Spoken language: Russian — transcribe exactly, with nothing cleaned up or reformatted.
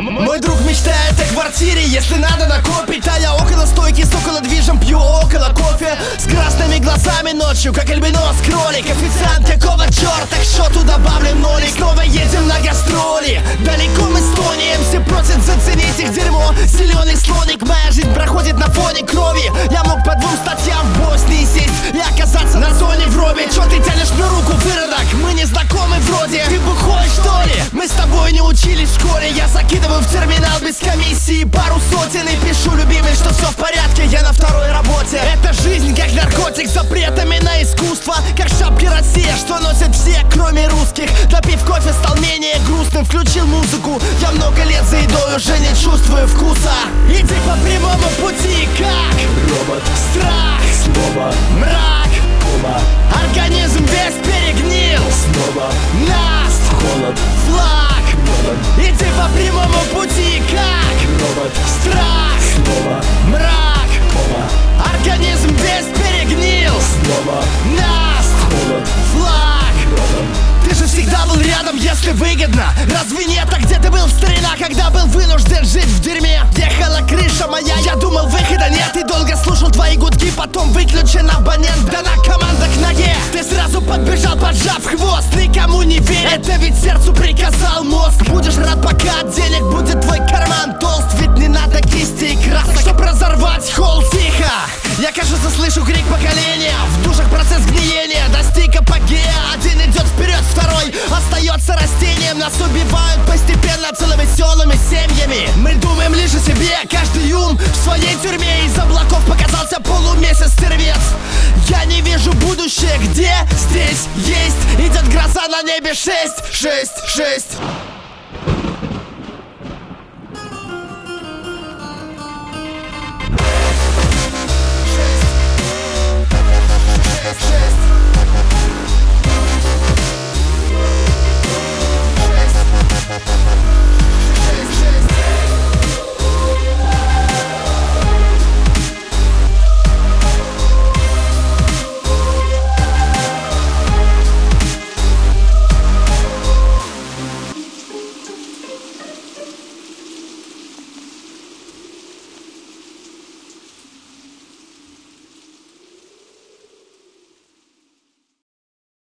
Мой друг мечтает о квартире, если надо накопить. А я около стойки с около движем пью около кофе. С красными глазами ночью, как альбинос кролик. Официант, какого черта, к счету добавлен нолик. Снова едем на гастроли, далеко мы стонем. Все просят заценить их дерьмо. Зеленый слоник, моя жизнь проходит на фоне крови. Я мог по двум статьям в Боснии сесть и оказаться на зоне в робе. Чё ты тянешь мне руку, выродок? Мы не знакомы вроде. Ты бухой, что ли? Мы с тобой не учились в школе. Я закидываю в терминал без комиссии пару сотен и пишу, любимый, что все в порядке, я на второй работе. Это жизнь как наркотик с запретами на искусство. Как шапки Россия, что носят все, кроме русских. Допив кофе, стал менее грустным, включил музыку. Я много лет за едой уже не чувствую вкуса. Иди по прямому пути, как робот, страх, слово, мрак, кома, организм весь перегнил. снова Наст, холод, флаг. робот, Иди по прямому пути, как робот, страх, слово, мрак, кома, организм весь перегнил. снова Наст, холод, флаг. робот. Ты же всегда был рядом, если выгодно. Разве нет? А где ты был, старина, когда был вынужден жить в дерьме? Ехала крыша моя, я думал, выхода нет. И долго слушал твои гудки, потом выключен абонент. Дана команда к ноге, ты сразу подбежал, поджав хвост. Никому не верь, это ведь сердцу приказал мозг. Будешь рад, пока от денег будет твой карман толст. Ведь не надо кисти и красок, чтоб разорвать холл. Тихо, я, кажется, слышу крик поколения. В душах процесс гниения достиг апогея. Один идет вперед, второй остается растением. Нас убивают постепенно целыми селами, семьями. Мы думаем лишь о себе, каждый ум в своей тюрьме. Из облаков показался полумесяц стервец. Я не вижу будущее, где здесь есть. Идет гроза на небе, шесть, шесть, шесть.